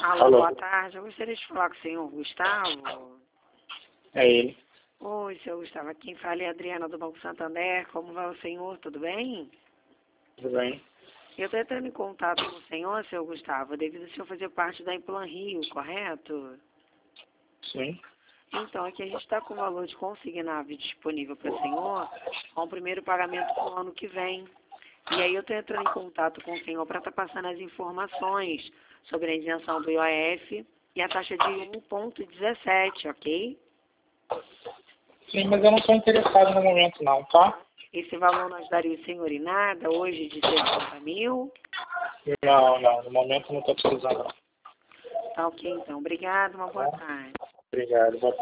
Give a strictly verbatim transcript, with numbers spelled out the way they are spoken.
Alô, Alô. boa tarde. Eu gostaria de falar com o senhor Gustavo. É ele. Oi, senhor Gustavo. Quem fala é a Adriana do Banco Santander. Como vai o senhor? Tudo bem? Tudo bem? Eu estou entrando em contato com o senhor, senhor Gustavo, devido ao senhor fazer parte da Implan Rio, correto? Sim. Então, aqui a gente está com o valor de consignável disponível para o senhor, com o primeiro pagamento para o ano que vem. E aí eu estou entrando em contato com o senhor para estar passando as informações sobre a isenção do I O F e a taxa de um vírgula dezessete, ok? Sim, mas eu não estou interessado no momento não, tá? Esse valor não ajudaria o senhor em nada, hoje de sessenta mil. Não, não. No momento eu não estou precisando. Tá ok, então. Obrigado, uma boa Tá? tarde. Obrigado. Boa